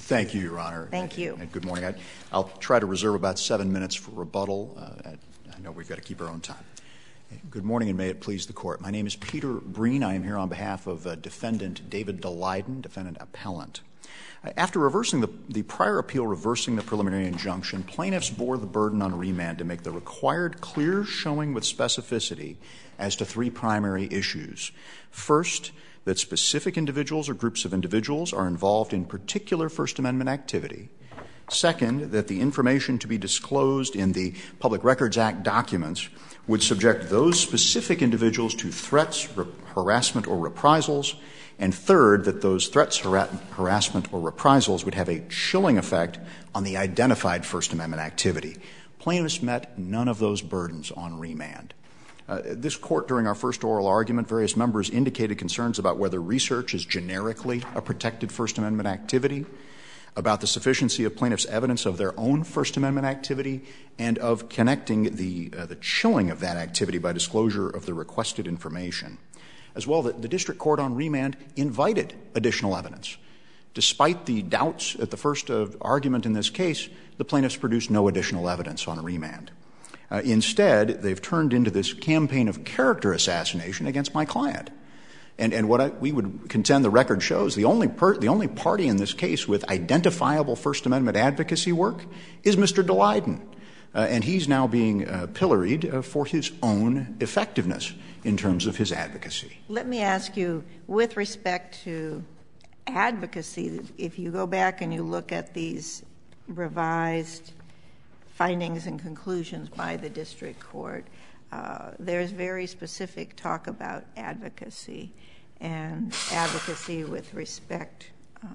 Thank you, Your Honor. Thank you. And good morning. I'll try to reserve about 7 minutes for rebuttal. I know we've got to keep our own time. Good morning, and may it please the Court. My name is Peter Breen. I am here on behalf of Defendant David Daleiden, Defendant Appellant. After reversing the prior appeal, reversing the preliminary injunction, plaintiffs bore the burden on remand to make the required clear showing with specificity as to 3 primary issues. First, that specific individuals or groups of individuals are involved in particular First Amendment activity. Second, that the information to be disclosed in the Public Records Act documents would subject those specific individuals to threats, harassment, or reprisals. And third, that those threats, harassment, or reprisals would have a chilling effect on the identified First Amendment activity. Plaintiffs met none of those burdens on remand. This Court, during our first oral argument, various members indicated concerns about whether research is generically a protected First Amendment activity, about the sufficiency of plaintiffs' evidence of their own First Amendment activity, and of connecting the chilling of that activity by disclosure of the requested information. As well, the district court on remand invited additional evidence. Despite the doubts at the first argument in this case, the plaintiffs produced no additional evidence on remand. Instead, they've turned into this campaign of character assassination against my client. And what we would contend the record shows, the only party in this case with identifiable First Amendment advocacy work is Mr. Daleiden. And he's now being pilloried for his own effectiveness in terms of his advocacy. Let me ask you, with respect to advocacy, if you go back and you look at these revised findings and conclusions by the district court, there's very specific talk about advocacy and advocacy with respect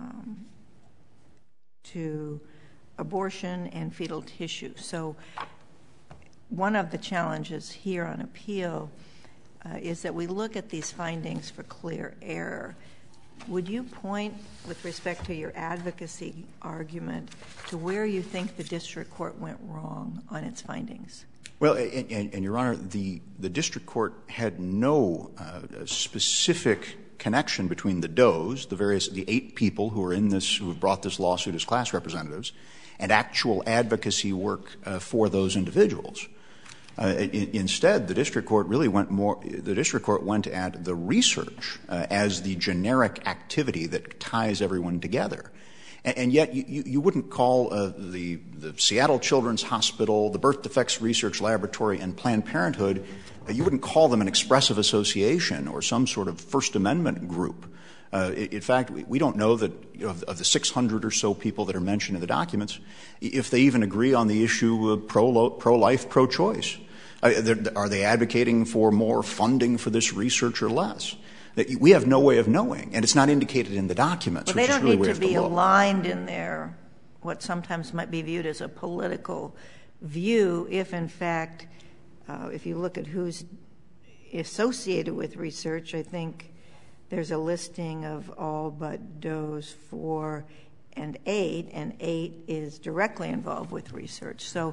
to abortion and fetal tissue. So one of the challenges here on appeal is that we look at these findings for clear error. Would you point, with respect to your advocacy argument, to where you think the district court went wrong on its findings? Well, and Your Honor, the district court had no specific connection between the does, the 8 people who are in this, who have brought this lawsuit as class representatives, and actual advocacy work for those individuals. Instead, the district court really went at the research as the generic activity that ties everyone together. And yet you wouldn't call the Seattle Children's Hospital, the Birth Defects Research Laboratory, and Planned Parenthood, you wouldn't call them an expressive association or some sort of First Amendment group. In fact, we don't know that, of the 600 or so people that are mentioned in the documents, if they even agree on the issue of pro-life, pro-choice. Are they advocating for more funding for this research or less? We have no way of knowing, and it's not indicated in the documents. Well, they don't need to be aligned in their, what sometimes might be viewed as a political view, if in fact, if you look at who's associated with research, I think there's a listing of all but does 4 and 8, and 8 is directly involved with research. So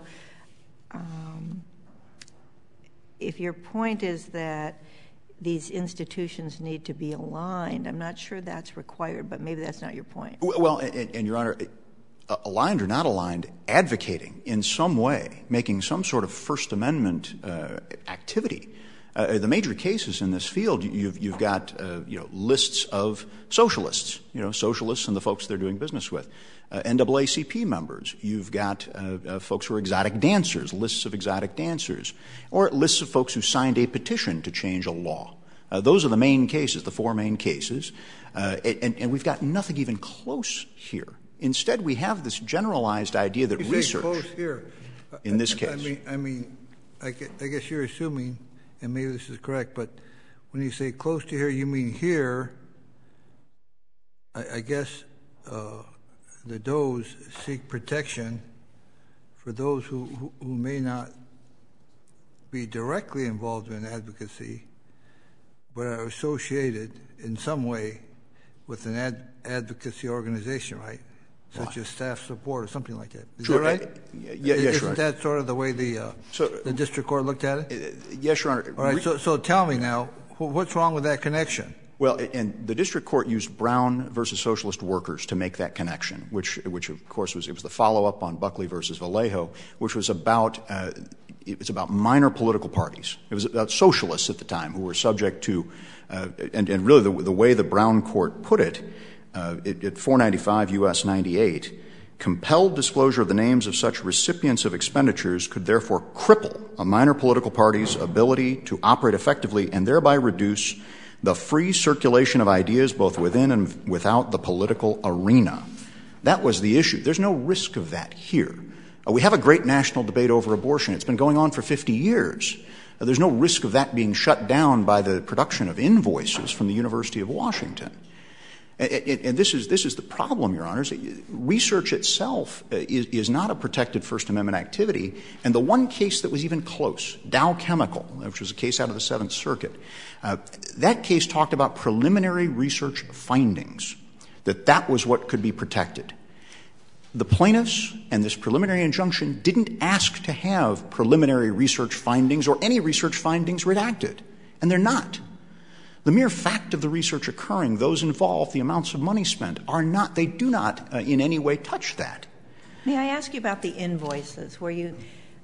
if your point is that these institutions need to be aligned, I'm not sure that's required, but maybe that's not your point. Well, and Your Honor, aligned or not aligned, advocating in some way, making some sort of First Amendment activity. The major cases in this field, you've got lists of socialists, socialists and the folks they're doing business with, NAACP members. You've got folks who are exotic dancers, lists of exotic dancers, or lists of folks who signed a petition to change a law. Those are the main cases, the 4 main cases, and we've got nothing even close here. Instead, we have this generalized idea that research, close here. In this case, I guess you're assuming, and maybe this is correct, but when you say close to here, you mean here. I guess the does seek protection for those who may not be directly involved in advocacy, but are associated in some way with an advocacy organization, right? Such as staff support or something like that. Is that right? Yes, Your Honor. Isn't that sort of the way the district court looked at it? Yes, Your Honor. All right, so tell me now, what's wrong with that connection? Well, and the district court used Brown versus Socialist Workers to make that connection, which of course was the follow-up on Buckley versus Vallejo, which was about minor political parties. It was about socialists at the time who were subject to, and really the way the Brown court put it, at 495 U.S. 98, compelled disclosure of the names of such recipients of expenditures could therefore cripple a minor political party's ability to operate effectively and thereby reduce the free circulation of ideas both within and without the political arena. That was the issue. There's no risk of that here. We have a great national debate over abortion. It's been going on for 50 years. There's no risk of that being shut down by the production of invoices from the University of Washington. And this is the problem, Your Honors. Research itself is not a protected First Amendment activity. And the one case that was even close, Dow Chemical, which was a case out of the Seventh Circuit, that case talked about preliminary research findings, that was what could be protected. The plaintiffs and this preliminary injunction didn't ask to have preliminary research findings or any research findings redacted, and they're not. The mere fact of the research occurring, those involved, the amounts of money spent, they do not in any way touch that. May I ask you about the invoices, where you,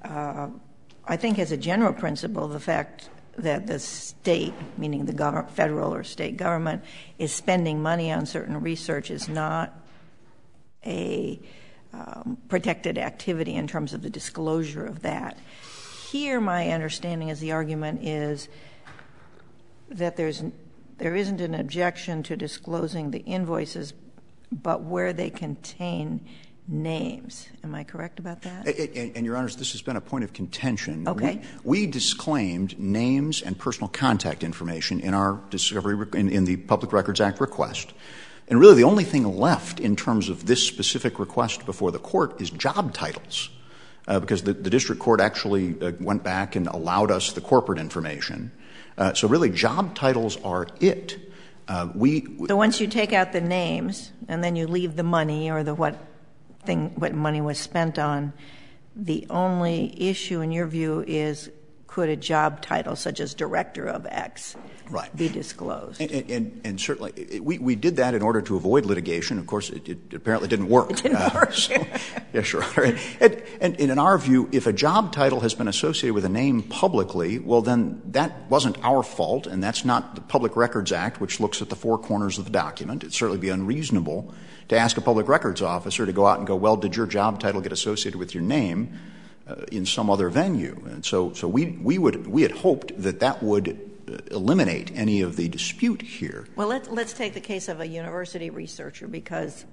I think as a general principle, the fact that the state, meaning the federal or state government, is spending money on certain research is not a protected activity in terms of the disclosure of that. Here, my understanding is the argument is that there isn't an objection to disclosing the invoices, but where they contain names. Am I correct about that? And Your Honors, this has been a point of contention. Okay. We disclaimed names and personal contact information in our discovery in the Public Records Act request. And really the only thing left in terms of this specific request before the court is job titles, because the district court actually went back and allowed us the corporate information. So really job titles are it. So once you take out the names and then you leave the money or what money was spent on, the only issue in your view is could a job title such as Director of X be disclosed? And certainly we did that in order to avoid litigation. Of course, it apparently didn't work. It didn't work. Yeah, sure. And in our view, if a job title has been associated with a name publicly, well, then that wasn't our fault, and that's not the Public Records Act, which looks at the four corners of the document. It'd certainly be unreasonable to ask a public records officer to go out and go, well, did your job title get associated with your name in some other venue? And so we had hoped that would eliminate any of the dispute here. Well, let's take the case of a university researcher, because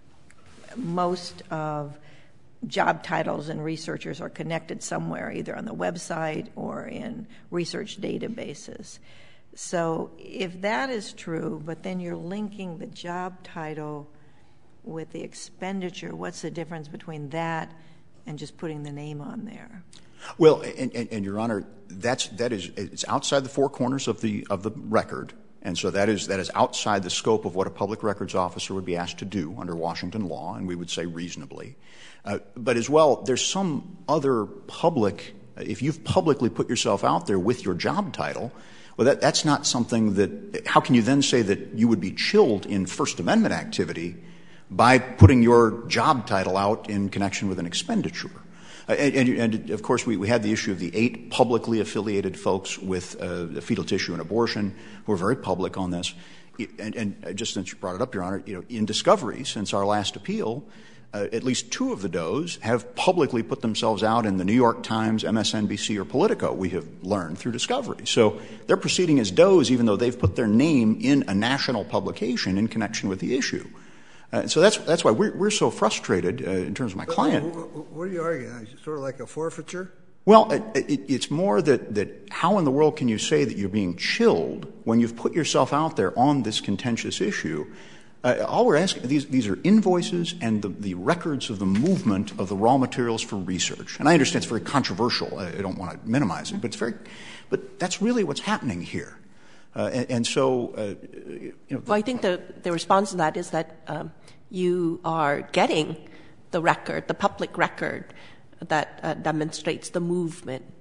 most of job titles and researchers are connected somewhere, either on the website or in research databases. So if that is true, but then you're linking the job title with the expenditure, what's the difference between that and just putting the name on there? Well, and Your Honor, it's outside the four corners of the record, and so that is outside the scope of what a public records officer would be asked to do under Washington law, and we would say reasonably. But as well, there's some other public. If you've publicly put yourself out there with your job title, well, that's not something that. How can you then say that you would be chilled in First Amendment activity by putting your job title out in connection with an expenditure? And of course, we had the issue of the 8 publicly affiliated folks with fetal tissue and abortion who are very public on this. And just since you brought it up, Your Honor, in discovery since our last appeal, at least 2 of the does have publicly put themselves out in the New York Times, MSNBC, or Politico, we have learned through discovery. So they're proceeding as does even though they've put their name in a national publication in connection with the issue. So that's why we're so frustrated in terms of my client. What are you arguing? Is it sort of like a forfeiture? Well, it's more that how in the world can you say that you're being chilled when you've put yourself out there on this contentious issue? All we're asking, these are invoices and the records of the movement of the raw materials for research. And I understand it's very controversial. I don't want to minimize it, but that's really what's happening here. And so, Well, I think the response to that is that you are getting the record, the public record that demonstrates the movement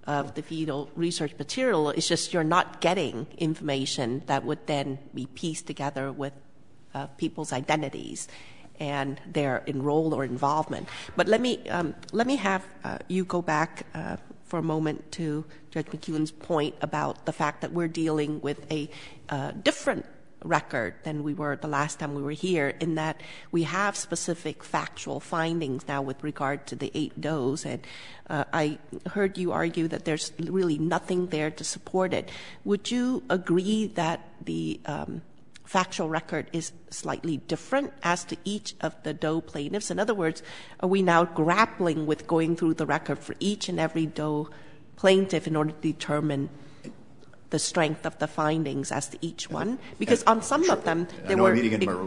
of the fetal research material. It's just you're not getting information that would then be pieced together with people's identities and their enroll or involvement. But let me have you go back for a moment to Judge McEwen's point about the fact that we're dealing with a different record than we were the last time we were here, in that we have specific factual findings now with regard to the 8 does. And I heard you argue that there's really nothing there to support it. Would you agree that the factual record is slightly different as to each of the Doe plaintiffs? In other words, are we now grappling with going through the record for each and every Doe plaintiff in order to determine the strength of the findings as to each one? Because on some of them, they were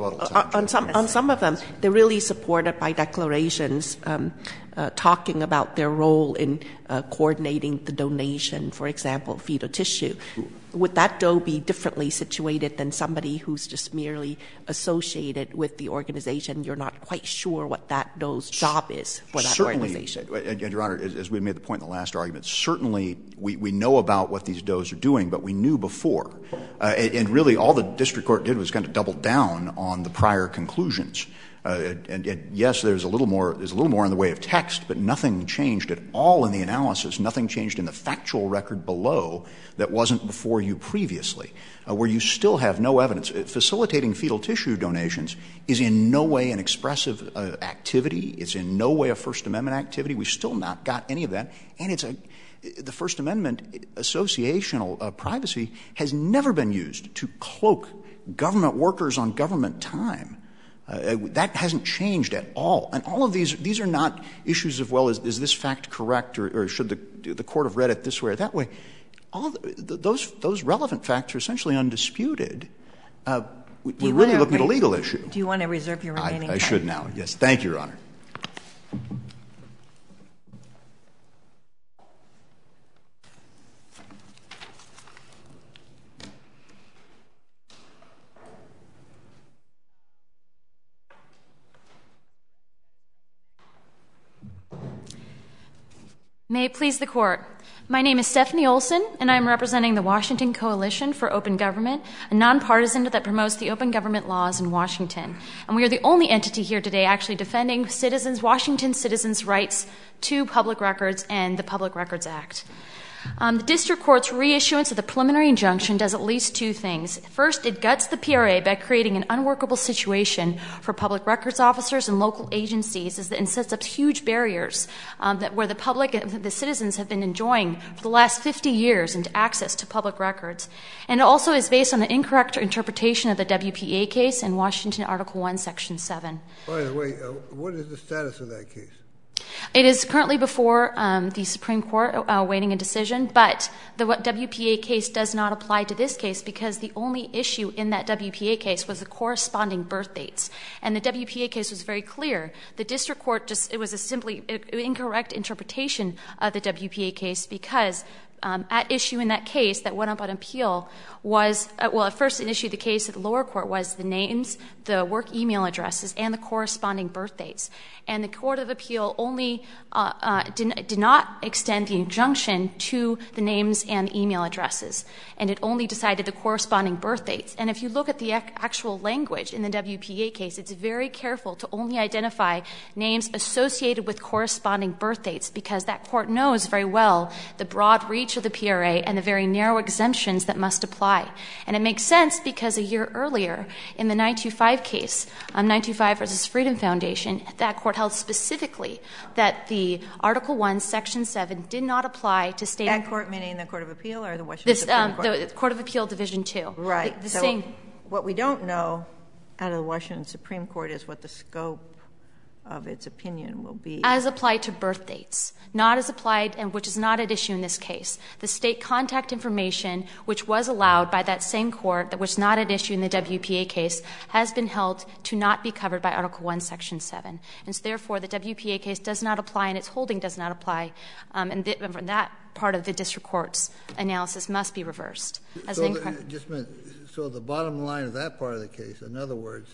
on some of them, they're really supported by declarations talking about their role in coordinating the donation, for example, of fetal tissue. Would that Doe be differently situated than somebody who's just merely associated with the organization? You're not quite sure what that Doe's job is for that organization. And Your Honor, as we made the point in the last argument, certainly we know about what these Does are doing, but we knew before. And really all the district court did was kind of double down on the prior conclusions. And yes, there's a little more in the way of text, but nothing changed at all in the analysis. Nothing changed in the factual record below that wasn't before you previously, where you still have no evidence. Facilitating fetal tissue donations is in no way an expressive activity. It's in no way a First Amendment activity. We've still not got any of that. And the First Amendment associational privacy has never been used to cloak government workers on government time. That hasn't changed at all. And all of these are not issues of, well, is this fact correct, or should the court have read it this way or that way? All those relevant facts are essentially undisputed. We're really looking at a legal issue. Do you want to reserve your remaining time? I should now, yes. Thank you, Your Honor. May it please the Court. My name is Stephanie Olson, and I'm representing the Washington Coalition for Open Government, a nonpartisan that promotes the open government laws in Washington. And we are the only entity here today actually defending Washington citizens' rights to public records and the Public Records Act. The district court's reissuance of the preliminary injunction does at least 2 things. First, it guts the PRA by creating an unworkable situation for public records officers and local agencies and sets up huge barriers where the public and the citizens have been enjoying for the last 50 years into access to public records. And it also is based on an incorrect interpretation of the WPA case in Washington Article 1, Section 7. By the way, what is the status of that case? It is currently before the Supreme Court awaiting a decision, but the WPA case does not apply to this case because the only issue in that WPA case was the corresponding birth dates. And the WPA case was very clear. The district court it was a simply incorrect interpretation of the WPA case because at issue in that case that went up on appeal was, at first an issue of the case at the lower court was the names, the work email addresses, and the corresponding birth dates. And the Court of Appeal only did not extend the injunction to the names and the email addresses, and it only decided the corresponding birth dates. And if you look at the actual language in the WPA case, it's very careful to only identify names associated with corresponding birth dates because that court knows very well the broad reach of the PRA and the very narrow exemptions that must apply. And it makes sense because a year earlier in the 925 case, 925 versus Freedom Foundation, that court held specifically that the Article 1, Section 7 did not apply to state. That court meaning the Court of Appeal or the Washington Supreme Court? The Court of Appeal Division 2. Right. What we don't know out of the Washington Supreme Court is what the scope of its opinion will be. As applied to birth dates, not as applied, and which is not at issue in this case. The state contact information, which was allowed by that same court that was not at issue in the WPA case, has been held to not be covered by Article 1, Section 7. And so therefore, the WPA case does not apply and its holding does not apply. And that part of the district court's analysis must be reversed. So the bottom line of that part of the case, in other words,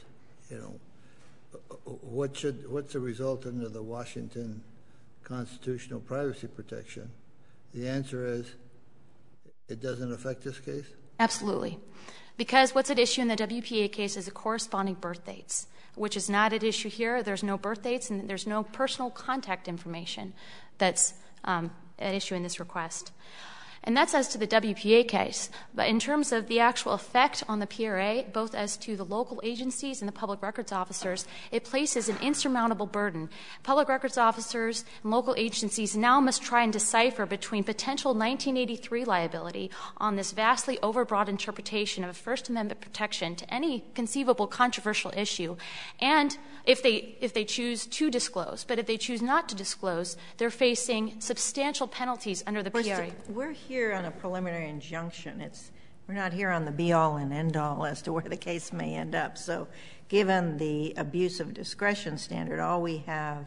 what's the result under the Washington constitutional privacy protection the answer is it doesn't affect this case? Absolutely. Because what's at issue in the WPA case is the corresponding birth dates, which is not at issue here. There's no birth dates and there's no personal contact information that's at issue in this request. And that's as to the WPA case. But in terms of the actual effect on the PRA, both as to the local agencies and the public records officers, it places an insurmountable burden. Public records officers and local agencies now must try and decipher between potential 1983 liability on this vastly overbroad interpretation of a First Amendment protection to any conceivable controversial issue, and if they choose to disclose. But if they choose not to disclose, they're facing substantial penalties under the PRA. We're here on a preliminary injunction. We're not here on the be-all and end-all as to where the case may end up. So given the abuse of discretion standard, all we have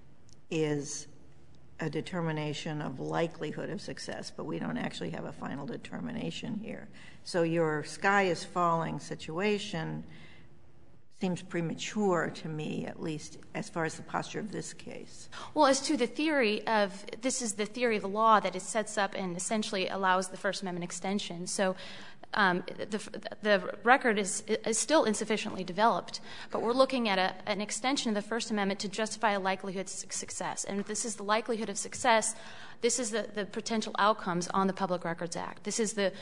is a determination of likelihood of success, but we don't actually have a final determination here. So your sky is falling situation seems premature to me, at least as far as the posture of this case. Well, as to the theory of, this is the theory of the law that it sets up and essentially allows the First Amendment extension. So the record is still insufficiently developed, but we're looking at an extension of the First Amendment to justify a likelihood of success. And if this is the likelihood of success, this is the potential outcomes on the Public Records Act. This is the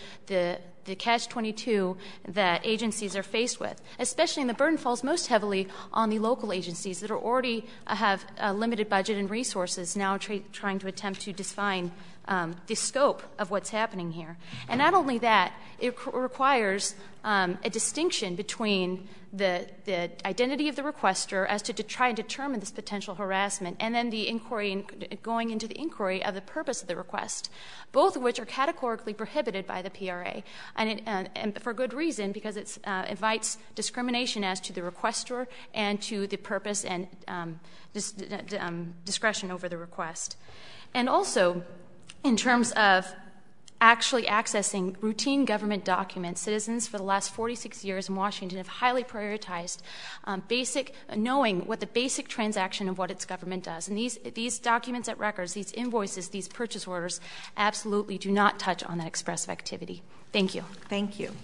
catch-22 that agencies are faced with, especially, and the burden falls most heavily on the local agencies that are already have a limited budget and resources now trying to attempt to define the scope of what's happening here. And not only that, it requires a distinction between the identity of the requester as to try and determine this potential harassment, and then the inquiry, going into the inquiry of the purpose of the request, both of which are categorically prohibited by the PRA, and for good reason, because it invites discrimination as to the requester and to the purpose and discretion over the request. And also, in terms of actually accessing routine government documents, citizens for the last 46 years in Washington have highly prioritized knowing what the basic transaction of what its government does. And these documents at records, these invoices, these purchase orders absolutely do not touch on that expressive activity. Thank you. Thank you.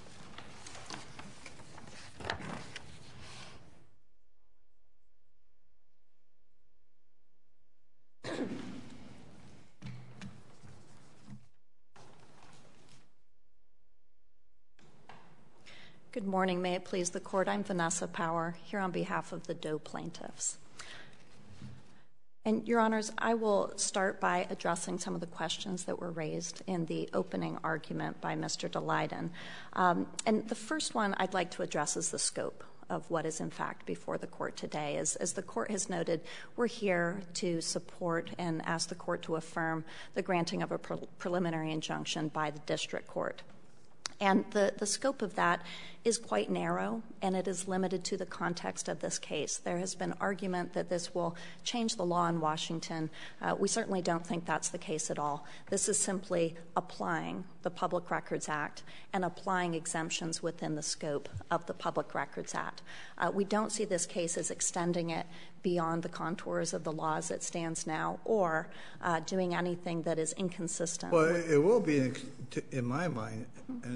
Good morning. May it please the Court. I'm Vanessa Power, here on behalf of the Doe plaintiffs. And, Your Honors, I will start by addressing some of the questions that were raised in the opening argument by Mr. Daleiden. And the first one I'd like to address is the scope of what is in fact before the Court today. As the Court has noted, we're here to support and ask the Court to affirm the granting of a preliminary injunction by the District Court. And the scope of that is quite narrow, and it is limited to the context of this case. There has been argument that this will change the law in Washington. We certainly don't think that's the case at all. This is simply applying the Public Records Act and applying exemptions within the scope of the Public Records Act. We don't see this case as extending it beyond the contours of the law as it stands now, or doing anything that is inconsistent. Well, it will be, in my mind, and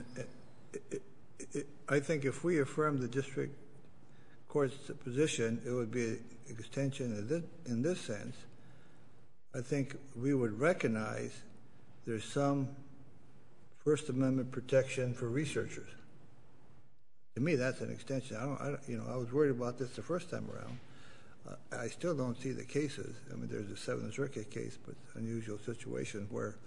I think if we affirm the District Court's position, it would be an extension in this sense. I think we would recognize there's some First Amendment protection for researchers. To me, that's an extension. I was worried about this the first time around. I still don't see the cases. I mean, there's a Seventh Circuit case, but unusual situation where,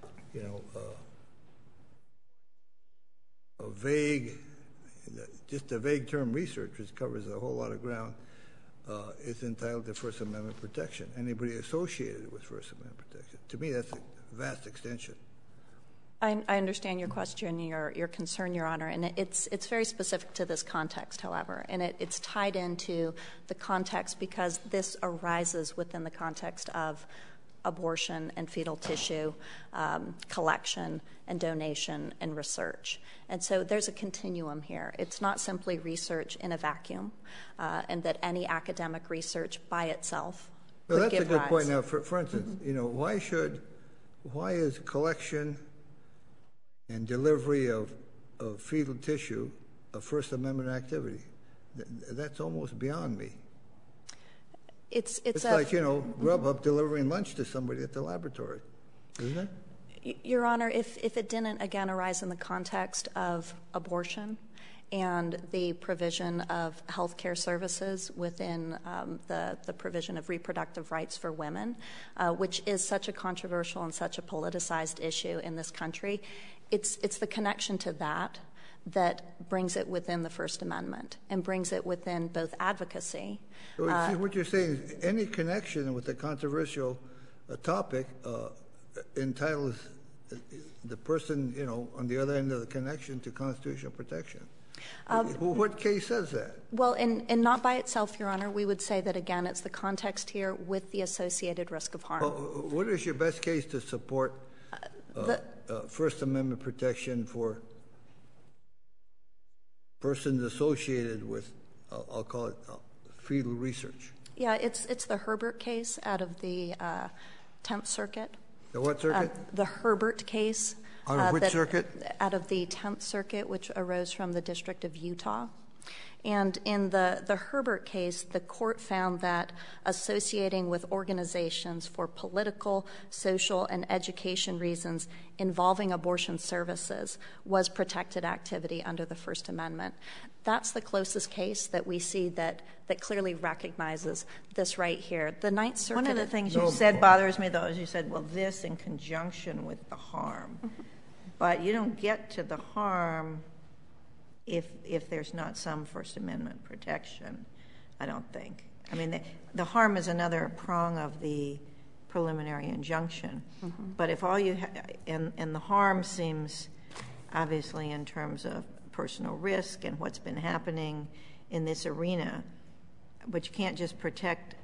just a vague term research, which covers a whole lot of ground, is entitled to First Amendment protection. Anybody associated with First Amendment protection. To me, that's a vast extension. I understand your question, your concern, Your Honor, and it's very specific to this context, however, and it's tied into the context because this arises within the context of abortion and fetal tissue collection and donation and research. And so there's a continuum here. It's not simply research in a vacuum, and that any academic research by itself well, would give rise. Well, that's a good point. Now, for instance, why should why is collection and delivery of fetal tissue a First Amendment activity? That's almost beyond me. It's like, Grubhub delivering lunch to somebody at the laboratory, isn't it? Your Honor, if it didn't, again, arise in the context of abortion and the provision of health care services within the provision of reproductive rights for women, which is such a controversial and such a politicized issue in this country, it's the connection to that brings it within the First Amendment and brings it within both advocacy. So what you're saying is any connection with a controversial topic entitles the person, on the other end of the connection to constitutional protection. What case says that? Well, and not by itself, Your Honor. We would say that, again, it's the context here with the associated risk of harm. What is your best case to support First Amendment protection for persons associated with, I'll call it, fetal research? Yeah, it's the Herbert case out of the 10th Circuit. The what circuit? The Herbert case. Out of which circuit? Out of the 10th Circuit, which arose from the District of Utah. And in the Herbert case, the court found that associating with organizations for political, social, and education reasons involving abortion services was protected activity under the First Amendment. That's the closest case that we see that clearly recognizes this right here. The Ninth Circuit. One of the things you said bothers me, though, is you said, well, this in conjunction with the harm. Mm-hmm. But you don't get to the harm if there's not some First Amendment protection, I don't think. I mean, the harm is another prong of the preliminary injunction. Mm-hmm. But if all you and the harm seems obviously in terms of personal risk and what's been happening in this arena, but you can't just protect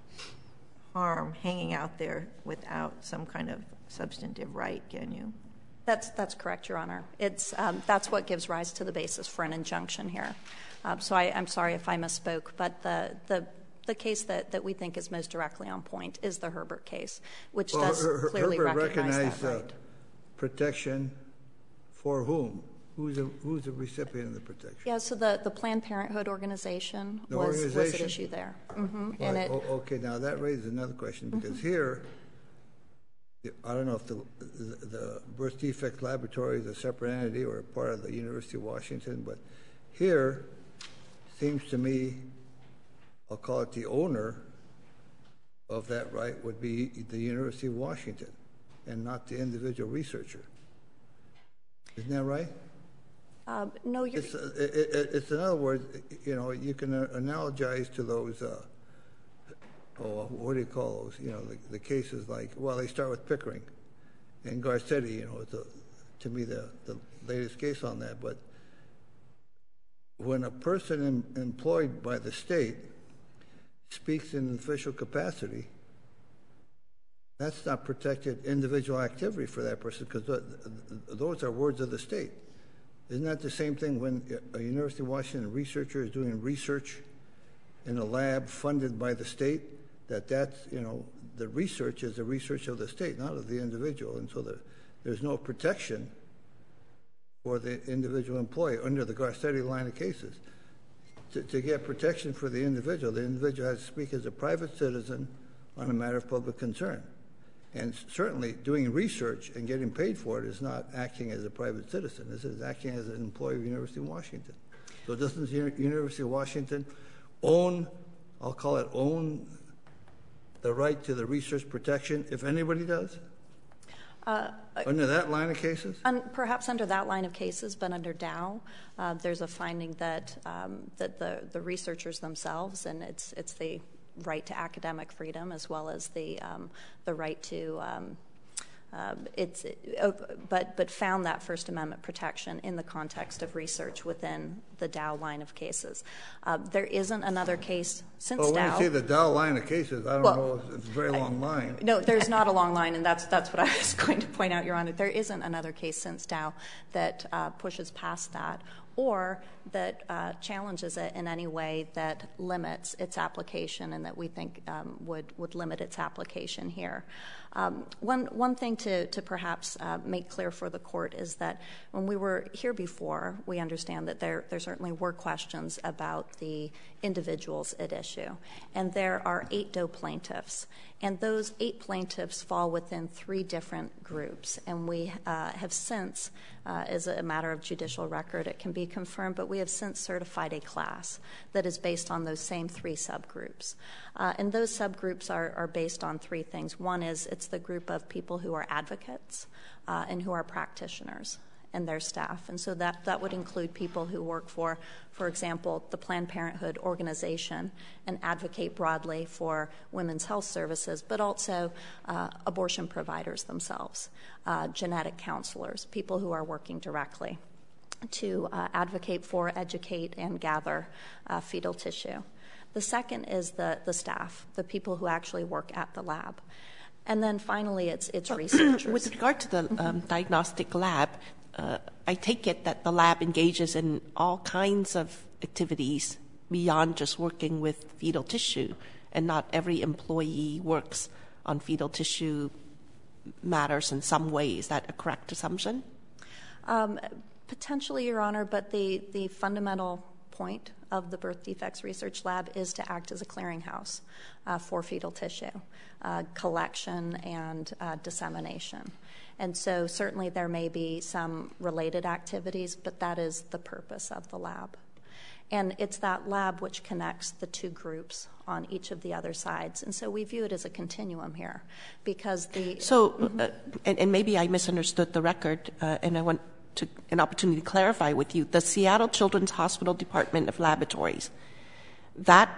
harm hanging out there without some kind of substantive right, can you? That's correct, Your Honor. It's that's what gives rise to the basis for an injunction here. So I'm sorry if I misspoke, but the case that we think is most directly on point is the Herbert case, which does clearly recognize that right. Protection for whom? Who's the recipient of the protection? Yeah, so the Planned Parenthood organization was at issue there. Mm-hmm. Right. And okay, now that raises another question, because here, I don't know if the Birth Defect Laboratory is a separate entity or a part of the University of Washington, but here seems to me, I'll call it the owner of that right would be the University of Washington and not the individual researcher. Isn't that right? No, you're... It's in other words, you can analogize to those, what do you call those? The cases like, well, they start with Pickering and Garcetti, to me the latest case on that. But when a person employed by the state speaks in an official capacity, that's not protected individual activity for that person, because those are words of the state. Isn't that the same thing when a University of Washington researcher is doing research in a lab funded by the state? That's the research is the research of the state, not of the individual, and so there's no protection for the individual employee under the Garcetti line of cases. To get protection for the individual has to speak as a private citizen on a matter of public concern. And certainly doing research and getting paid for it is not acting as a private citizen. This is acting as an employee of the University of Washington. So doesn't the University of Washington own the right to the research protection, if anybody does? Under that line of cases? Perhaps under that line of cases, but under Dow, there's a finding that the researchers themselves, and it's the right to academic freedom as well as the right to but found that First Amendment protection in the context of research within the Dow line of cases. There isn't another case since Dow. Dow. When you say the Dow line of cases, I don't know if it's a very long line. No, there's not a long line, and that's what I was going to point out, Your Honor. There isn't another case since Dow that pushes past that or that challenges it in any way that limits its application and that we think would limit its application here. One thing to perhaps make clear for the Court is that when we were here before, we understand that there certainly were questions about the individuals at issue. And there are 8 Doe plaintiffs. And those 8 plaintiffs fall within 3 different groups. And we have since, as a matter of judicial record, it can be confirmed, but we have since certified a class that is based on those same 3 subgroups. And those subgroups are based on 3 things. One is it's the group of people who are advocates and who are practitioners and their staff. And so that would include people who work for example, the Planned Parenthood organization and advocate broadly for women's health services, but also abortion providers themselves, genetic counselors, people who are working directly to advocate for, educate, and gather fetal tissue. The second is the staff, the people who actually work at the lab. And then finally, it's researchers. With regard to the diagnostic lab, I take it that the lab engages in all kinds of activities beyond just working with fetal tissue, and not every employee works on fetal tissue matters in some way. Is that a correct assumption? Potentially, Your Honor, but the fundamental point of the Birth Defects Research Lab is to act as a clearinghouse for fetal tissue collection and dissemination. And so certainly there may be some related activities, but that is the purpose of the lab. And it's that lab which connects the 2 groups on each of the other sides. And so we view it as a continuum here because the... So, and maybe I misunderstood the record, and I want an opportunity to clarify with you. The Seattle Children's Hospital Department of Laboratories, that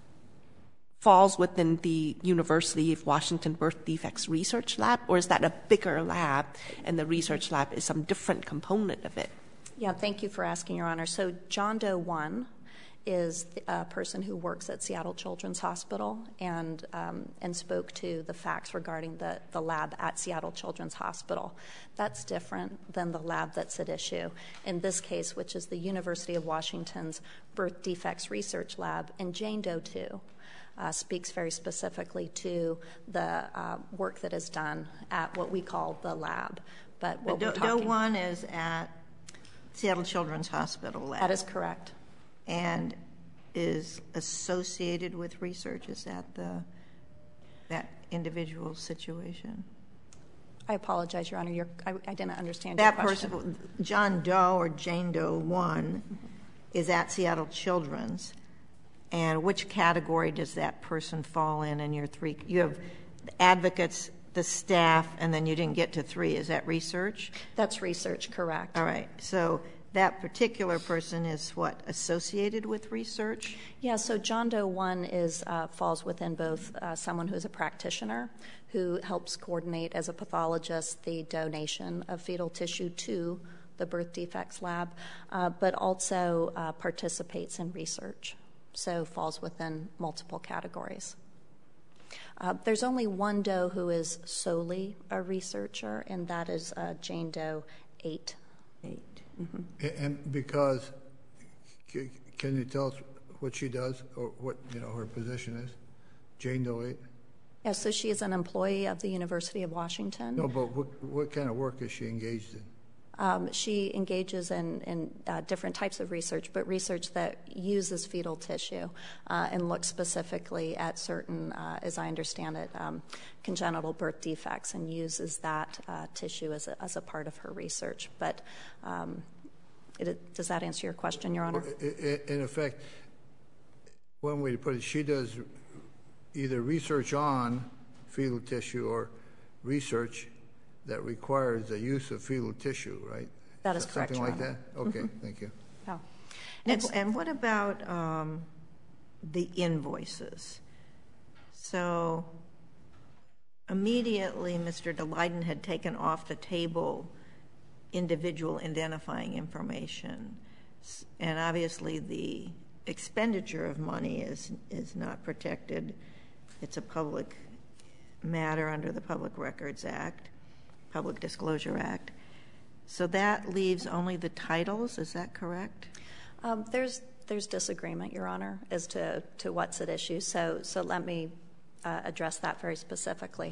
falls within the University of Washington Birth Defects Research Lab, or is that a bigger lab and the research lab is some different component of it? Yeah, thank you for asking, Your Honor. So John Doe 1 is a person who works at Seattle Children's Hospital and spoke to the facts regarding the lab at Seattle Children's Hospital. That's different than the lab that's at issue in this case, which is the University of Washington's Birth Defects Research Lab. And Jane Doe 2 speaks very specifically to the work that is done at what we call the lab. But what we're talking... Doe 1 is at Seattle Children's Hospital lab. That is correct. And is associated with research. Is that that individual situation? I apologize, Your Honor. I didn't understand your question. That person, John Doe or Jane Doe 1, is at Seattle Children's. And which category does that person fall in your 3? You have the advocates, the staff, and then you didn't get to 3. Is that research? That's research, correct. All right. So that particular person is what, associated with research? Yeah, so John Doe 1 falls within both someone who is a practitioner who helps coordinate as a pathologist the donation of fetal tissue to the birth defects lab, but also participates in research, so falls within multiple categories. There's only one Doe who is solely a researcher, and that is Jane Doe 8. Mm-hmm. And because, can you tell us what she does or what her position is? Jane Doe 8? Yeah, so she is an employee of the University of Washington. No, but what kind of work is she engaged in? She engages in different types of research, but research that uses fetal tissue and looks specifically at certain, as I understand it, congenital birth defects, and uses that tissue as a part of her research. But does that answer your question, Your Honor? In effect, one way to put it, she does either research on fetal tissue or research that requires the use of fetal tissue, right? That is correct, Something like that? Okay, Mm-hmm. Thank you. Oh. And what about the invoices? So immediately Mr. Daleiden had taken off the table individual identifying information. And obviously the expenditure of money is not protected. It's a public matter under the Public Records Act, Public Disclosure Act. So that leaves only the titles, is that correct? There's disagreement, Your Honor, as to what's at issue. So let me address that very specifically.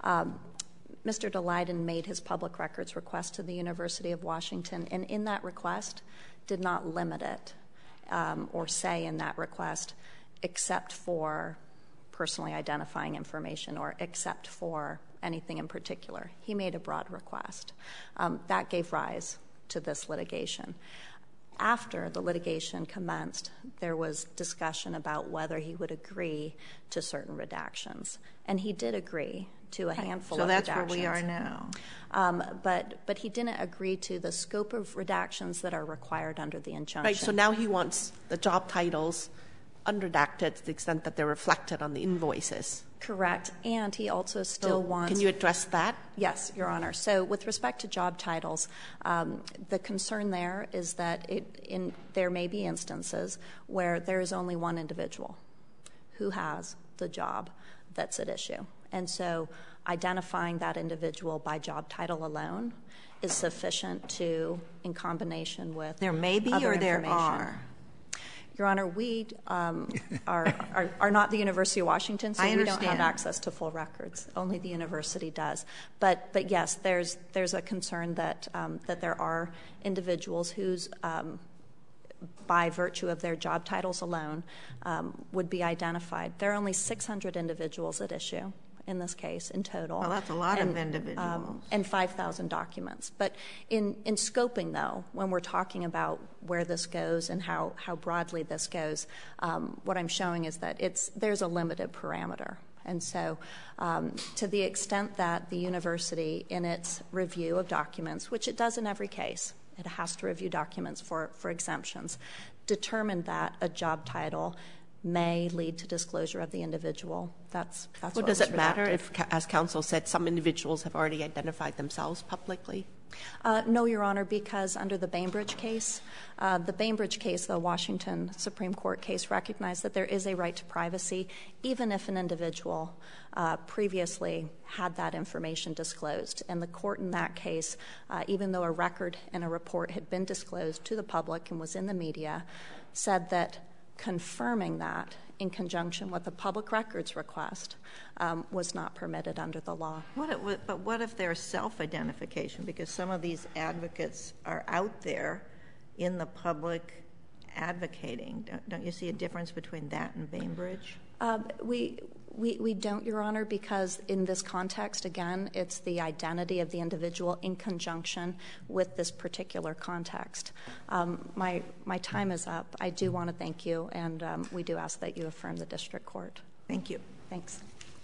Mr. Daleiden made his public records request to the University of Washington, and in that request did not limit it or say in that request except for personally identifying information or except for anything in particular. He made a broad request. That gave rise to this litigation. After the litigation commenced, there was discussion about whether he would agree to certain redactions. And he did agree to a handful of redactions. So that's where we are now. But he didn't agree to the scope of redactions that are required under the injunction. Right, so now he wants the job titles unredacted to the extent that they're reflected on the invoices. Correct. And he also still wants... Can you address that? Yes, Your Honor. So with respect to job titles, the concern there is that there may be instances where there is only one individual who has the job that's at issue. And so identifying that individual by job title alone is sufficient to, in combination with there may be other or there information. are? Your Honor, we are not the University of Washington, so we don't have access to full records. Only the university does. But yes, there's a concern that there are individuals whose, by virtue of their job titles alone, would be identified. There are only 600 individuals at issue in this case in total. Well, that's a lot of individuals. And 5,000 documents. But in scoping, though, when we're talking about where this goes and how broadly this goes, what I'm showing is that there's a limited parameter. And so to the extent that the university, in its review of documents, which it does in every case, it has to review documents for exemptions, determined that a job title may lead to disclosure of the individual. That's what does it matter if, as counsel said, some individuals have already identified themselves publicly? No, Your Honor, because under the Bainbridge case, the Washington Supreme Court case, recognized that there is a right to privacy, even if an individual previously had that information disclosed. And the court in that case, even though a record and a report had been disclosed to the public and was in the media, said that confirming that in conjunction with the public records request was not permitted under the law. But what if there's self-identification? Because some of these advocates are out there in the public advocating. Don't you see a difference between that and Bainbridge? We don't, Your Honor, because in this context, again, it's the identity of the individual in conjunction with this particular context. My time is up. I do want to thank you, and we do ask that you affirm the district court. Thank you. Thanks.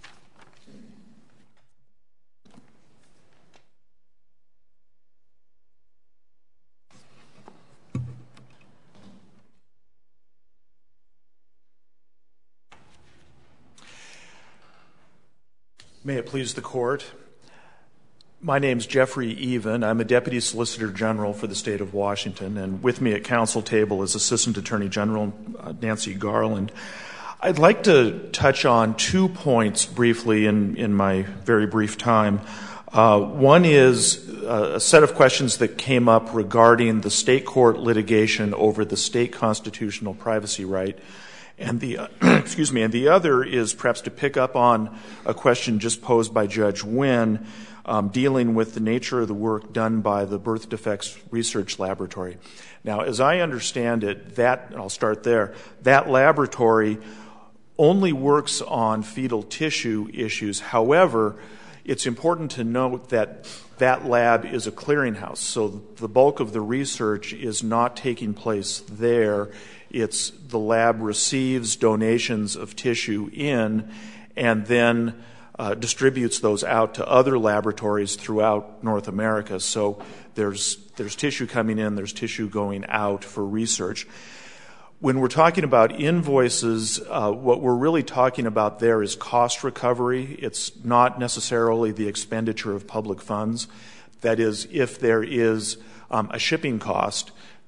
May it please the court. My name's Jeffrey Even. I'm a Deputy Solicitor General for the state of Washington, and with me at council table is Assistant Attorney General Nancy Garland. I'd like to touch on 2 points briefly in my very brief time. One is a set of questions that came up regarding the state court litigation over the state constitutional privacy right. And the and the other is perhaps to pick up on a question just posed by Judge Wynn, dealing with the nature of the work done by the Birth Defects Research Laboratory. Now, as I understand it, I'll start there, that laboratory only works on fetal tissue issues. However, it's important to note that that lab is a clearinghouse, so the bulk of the research is not taking place there. It's the lab receives donations of tissue in and then distributes those out to other laboratories throughout North America. So there's tissue coming in, there's tissue going out for research. When we're talking about invoices, what we're really talking about there is cost recovery. It's not necessarily the expenditure of public funds. That is, if there is a shipping cost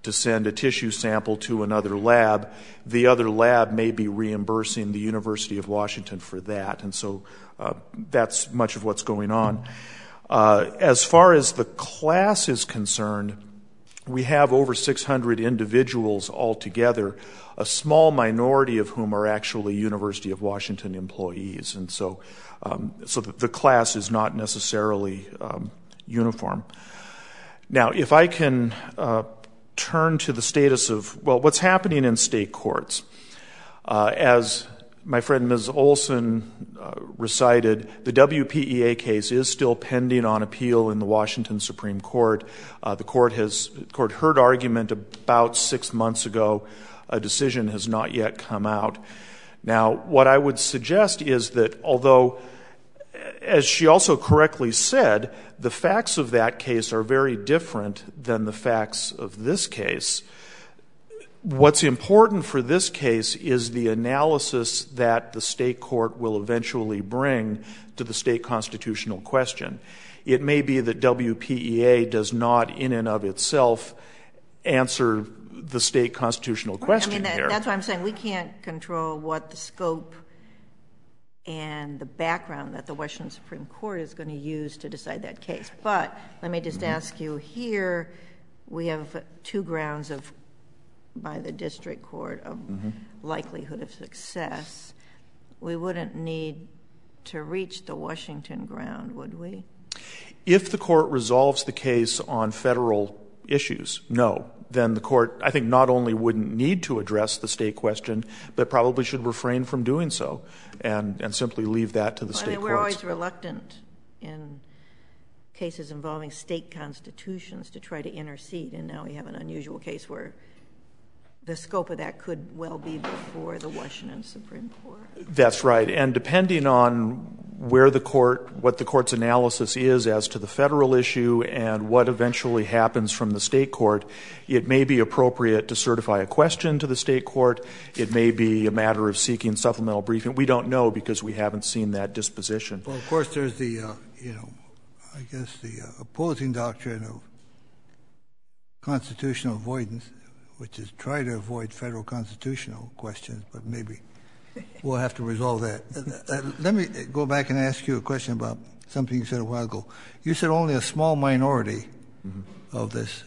to send a tissue sample to another lab, the other lab may be reimbursing the University of Washington for that. And so that's much of what's going on. As far as the class is concerned, we have over 600 individuals altogether, a small minority of whom are actually University of Washington employees. And so the class is not necessarily uniform. Now, if I can turn to the status of, well, what's happening in state courts. As my friend Ms. Olson recited, the WPEA case is still pending on appeal in the Washington Supreme Court. The court heard argument about 6 months ago. A decision has not yet come out. Now, what I would suggest is that although, as she also correctly said, the facts of that case are very different than the facts of this case, what's important for this case is the analysis that the state court will eventually bring to the state constitutional question. It may be that WPEA does not in and of itself answer the state constitutional question here. That's why I'm saying we can't control what the scope and the background that the Washington Supreme Court is going to use to decide that case. But let me just ask you, here we have 2 grounds by the district court of likelihood of success. We wouldn't need to reach the Washington ground, would we? If the court resolves the case on federal issues, no. Then the court, I think, not only wouldn't need to address the state question, but probably should refrain from doing so and simply leave that to the state courts. We're always reluctant in cases involving state constitutions to try to intercede, and now we have an unusual case where the scope of that could well be before the Washington Supreme Court. That's right. And depending on what the court's analysis is as to the federal issue and what eventually happens from the state court, it may be appropriate to certify a question to the state court. It may be a matter of seeking supplemental briefing. We don't know because we haven't seen that disposition. Well, of course, there's the, I guess the opposing doctrine of constitutional avoidance, which is try to avoid federal constitutional questions, but maybe we'll have to resolve that. Let me go back and ask you a question about something you said a while ago. You said only a small minority of this,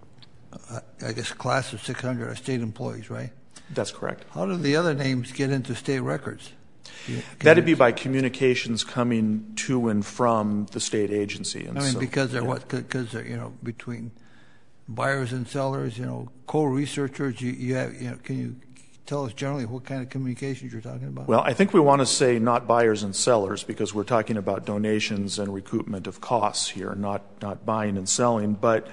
I guess, class of 600 are state employees, right? That's correct. How do the other names get into state records? That'd be by communications coming to and from the state agency. And because they're what? Because they're, between buyers and sellers, co-researchers, can you tell us generally what kind of communications you're talking about? Well, I think we want to say not buyers and sellers because we're talking about donations and recoupment of costs here, not buying and selling. But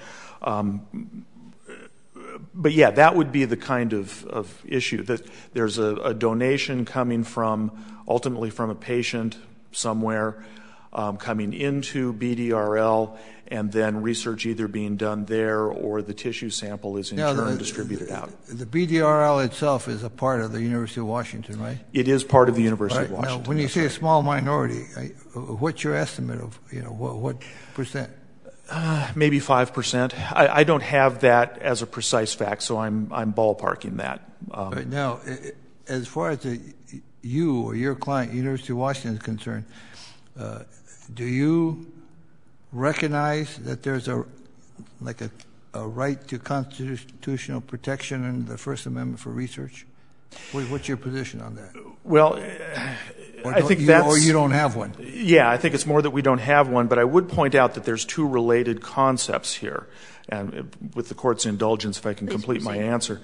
yeah, that would be the kind of issue, that there's a donation coming ultimately from a patient somewhere, coming into BDRL, and then research either being done there or the tissue sample is in turn distributed out. The BDRL itself is a part of the University of Washington, right? It is part of the University of Washington. Now, when you say a small minority, what's your estimate of, what percent? Maybe 5%. I don't have that as a precise fact, so I'm ballparking that. Now, as far as you or your client, University of Washington, is concerned, do you recognize that there's a right to constitutional protection in the First Amendment for research? What's your position on that? Well, I think that's... Or you don't have one? Yeah, I think it's more that we don't have one, but I would point out that there's 2 related concepts here. And with the Court's indulgence, if I can complete my answer.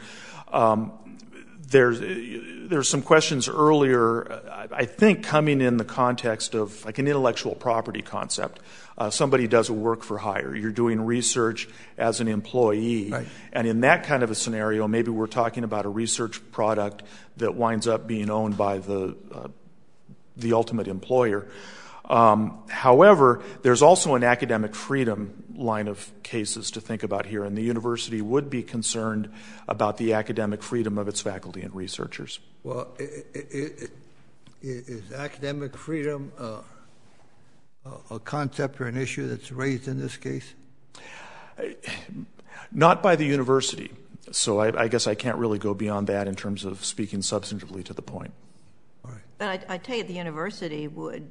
There's some questions earlier, I think, coming in the context of like an intellectual property concept. Somebody does a work for hire. You're doing research as an employee. Right. And in that kind of a scenario, maybe we're talking about a research product that winds up being owned by the ultimate employer. However, there's also an academic freedom line of cases to think about here, and the university would be concerned about the academic freedom of its faculty and researchers. Well, is academic freedom a concept or an issue that's raised in this case? Not by the university. So I guess I can't really go beyond that in terms of speaking substantively to the point. All right. But I tell you, the university would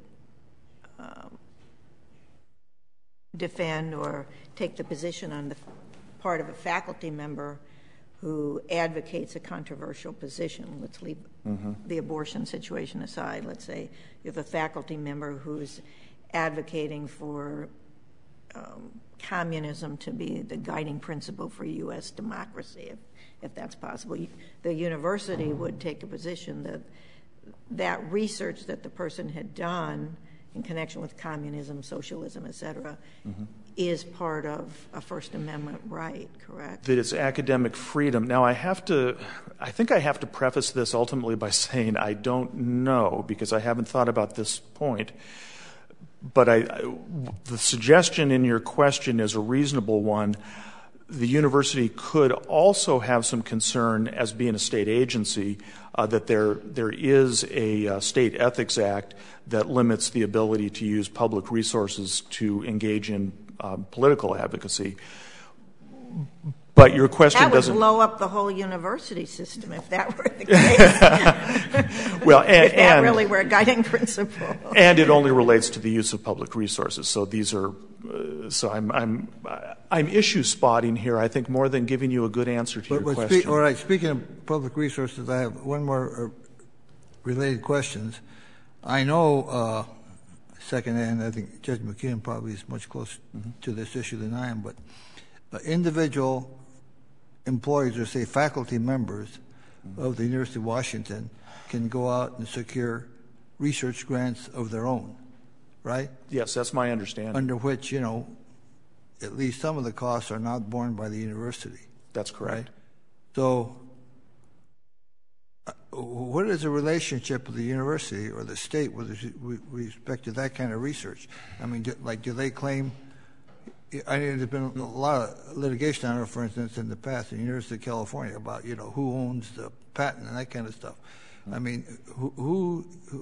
defend or take the position on the part of a faculty member who advocates a controversial position. Let's leave the abortion situation aside. Let's say you have a faculty member who's advocating for communism to be the guiding principle for U.S. democracy, if that's possible. The university would take a position that that research that the person had done in connection with communism, socialism, et cetera, is part of a First Amendment right, correct? That it's academic freedom. Now, I think I have to preface this ultimately by saying I don't know, because I haven't thought about this point. But the suggestion in your question is a reasonable one. The university could also have some concern, as being a state agency, that there is a state ethics act that limits the ability to use public resources to engage in political advocacy. But your question doesn't... That would blow up the whole university system if that were the case. Well, if that really were a guiding principle. And it only relates to the use of public resources. So these are... so I'm issue spotting here, I think, more than giving you a good answer to your question. All right. Speaking of public resources, I have one more related questions. I know secondhand, I think Judge McKeon probably is much closer to this issue than I am, but individual employees, or say faculty members of the University of Washington, can go out and secure research grants of their own, right? Yes, that's my understanding. Under which, at least some of the costs are not borne by the university. That's correct. Right? So what is the relationship of the university or the state with respect to that kind of research? I mean, do they claim... I mean, there's been a lot of litigation on it, for instance, in the past in the University of California about, who owns the patent and that kind of stuff. I mean, who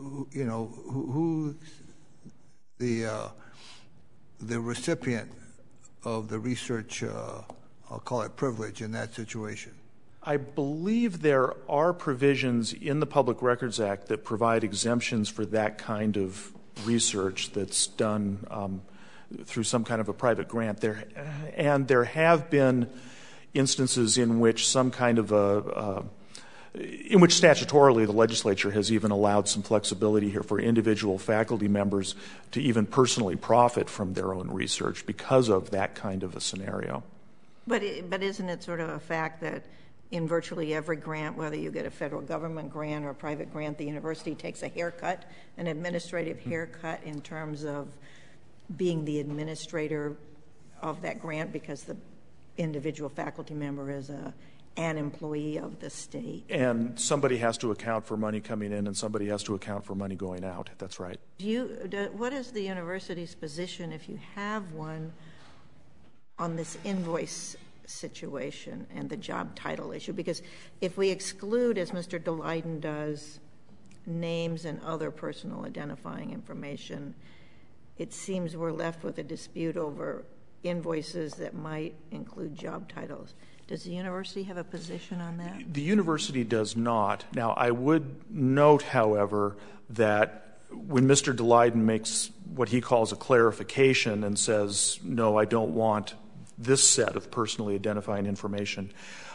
the recipient of the research, I'll call it privilege in that situation? I believe there are provisions in the Public Records Act that provide exemptions for that kind of research that's done through some kind of a private grant. There have been instances in which some kind of in which statutorily the legislature has even allowed some flexibility here for individual faculty members to even personally profit from their own research because of that kind of a scenario. But isn't it sort of a fact that in virtually every grant, whether you get a federal government grant or a private grant, the university takes a haircut, an administrative haircut in terms of being the administrator of that grant because the individual faculty member is an employee of the state? And somebody has to account for money coming in and somebody has to account for money going out. That's right. What is the university's position, if you have one, on this invoice situation and the job title issue? Because if we exclude, as Mr. Daleiden does, names and other personal identifying information, it seems we're left with a dispute over invoices that might include job titles. Does the university have a position on that? The university does not. Now, I would note, however, that when Mr. Daleiden makes what he calls a clarification and says, no, I don't want this set of personally identifying information,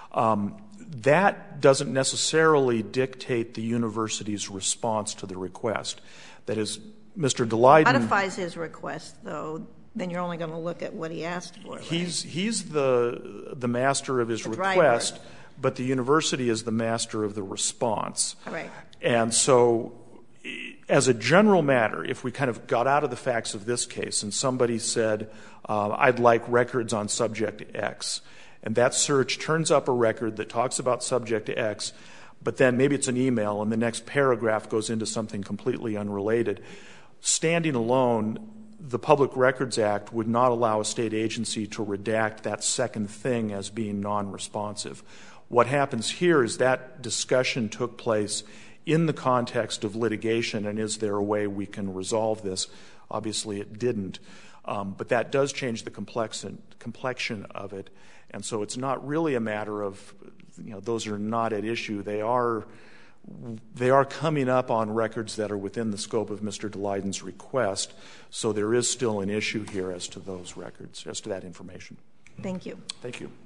that doesn't necessarily dictate the university's response to the request. That is, Mr. Daleiden modifies his request, though, then you're only going to look at what he asked for. Right? He's the master of his request, but the university is the master of the response. Right. And so, as a general matter, if we kind of got out of the facts of this case and somebody said, I'd like records on subject X, and that search turns up a record that talks about subject X, but then maybe it's an email and the next paragraph goes into something completely unrelated, standing alone, the Public Records Act would not allow a state agency to redact that second thing as being non-responsive. What happens here is that discussion took place in the context of litigation, and is there a way we can resolve this? Obviously it didn't. But that does change the complexion of it. And so it's not really a matter of, those are not at issue. They are coming up on records that are within the scope of Mr. Dalyden's request. So there is still an issue here as to those records, as to that information. Thank you. Thank you.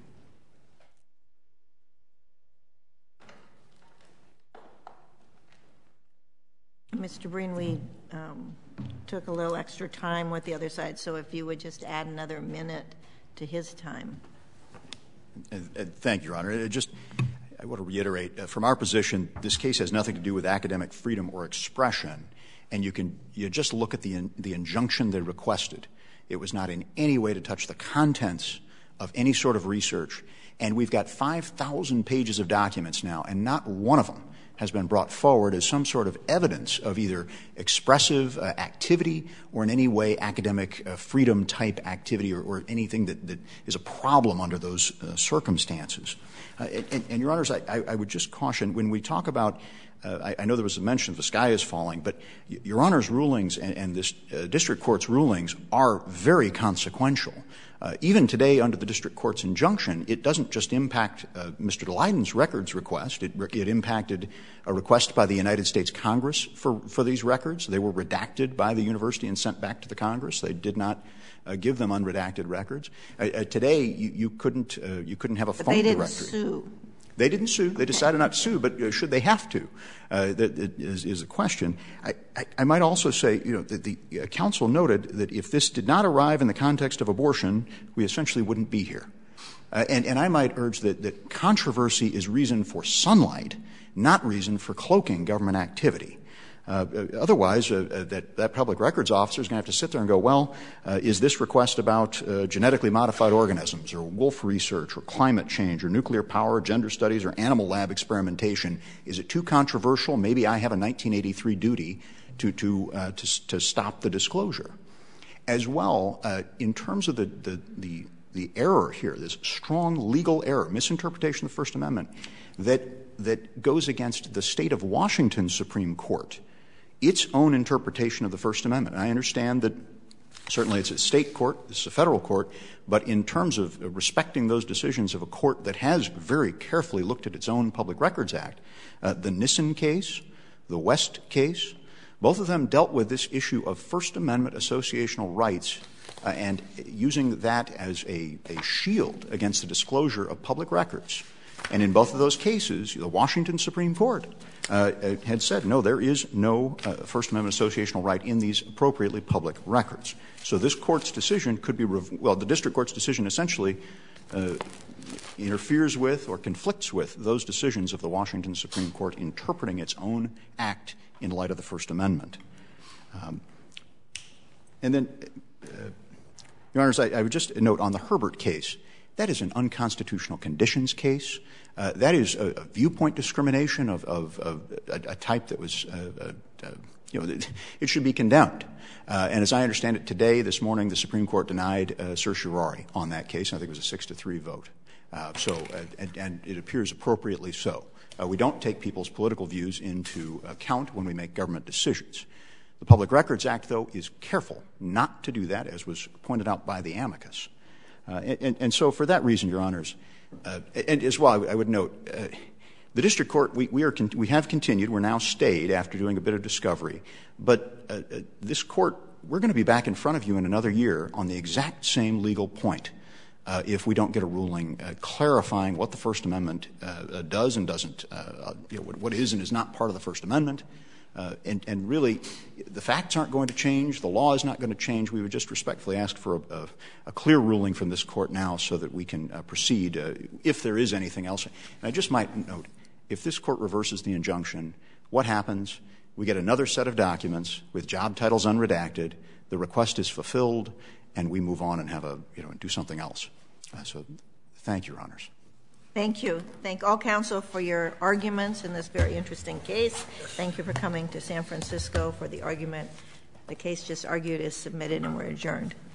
Mr. Breen, we took a little extra time with the other side, so if you would just add another minute to his time. Thank you, Your Honor. I want to reiterate, from our position, this case has nothing to do with academic freedom or expression, and you just look at the injunction they requested. It was not in any way to touch the contents of any sort of research, and we've got 5,000 pages of documents now, and not one of them has been brought forward as some sort of evidence of either expressive activity or in any way academic freedom type activity or anything that is a problem under those circumstances. And Your Honors, I would just caution, when we talk about, I know there was a mention of the sky is falling, but Your Honor's rulings and this district court's rulings are very consequential. Even today, under the district court's injunction, it doesn't just impact Mr. Dalyden's records request. It impacted a request by the United States Congress for these records. They were redacted by the university and sent back to the Congress. They did not give them unredacted records. Today, you couldn't have a phone directory. But they didn't sue. They didn't sue. They decided not to sue, but should they have to? That is a question. I might also say, that the counsel noted that if this did not arrive in the context of abortion, we essentially wouldn't be here. And I might urge that controversy is reason for sunlight, not reason for cloaking government activity. Otherwise, that public records officer is going to have to sit there and go, well, is this request about genetically modified organisms or wolf research or climate change or nuclear power, gender studies, or animal lab experimentation? Is it too controversial? Maybe I have a 1983 duty to stop the disclosure. As well, in terms of the error here, this strong legal error, misinterpretation of the First Amendment, that goes against the state of Washington Supreme Court, its own interpretation of the First Amendment. And I understand that certainly it's a state court, this is a federal court, but in terms of respecting those decisions of a court that has very carefully looked at its own Public Records Act, the Nissen case, the West case, both of them dealt with this issue of First Amendment associational rights and using that as a shield against the disclosure of public records. And in both of those cases, the Washington Supreme Court had said, no, there is no First Amendment associational right in these appropriately public records. So this Court's decision could be the district court's decision essentially interferes with or conflicts with those decisions of the Washington Supreme Court interpreting its own act in light of the First Amendment. And then, Your Honors, I would just note on the Herbert case, that is an unconstitutional conditions case. That is a viewpoint discrimination of a type that was, it should be condemned. And as I understand it today, this morning, the Supreme Court denied certiorari on that case. I think it was a 6-3 vote. And it appears appropriately so. We don't take people's political views into account when we make government decisions. The Public Records Act, though, is careful not to do that, as was pointed out by the amicus. And so for that reason, Your Honors, and as well, I would note, the district court, we have continued. We're now stayed after doing a bit of discovery. But this court, we're going to be back in front of you in another year on the exact same legal point if we don't get a ruling clarifying what the First Amendment does and doesn't, what is and is not part of the First Amendment. And really, the facts aren't going to change. The law is not going to change. We would just respectfully ask for a clear ruling from this Court now so that we can proceed if there is anything else. And I just might note, if this Court reverses the injunction, what happens? We get another set of documents with job titles unredacted, the request is fulfilled, and we move on and have do something else. So thank you, Your Honors. Thank you. Thank all counsel for your arguments in this very interesting case. Thank you for coming to San Francisco for the argument. The case just argued is submitted and we're adjourned.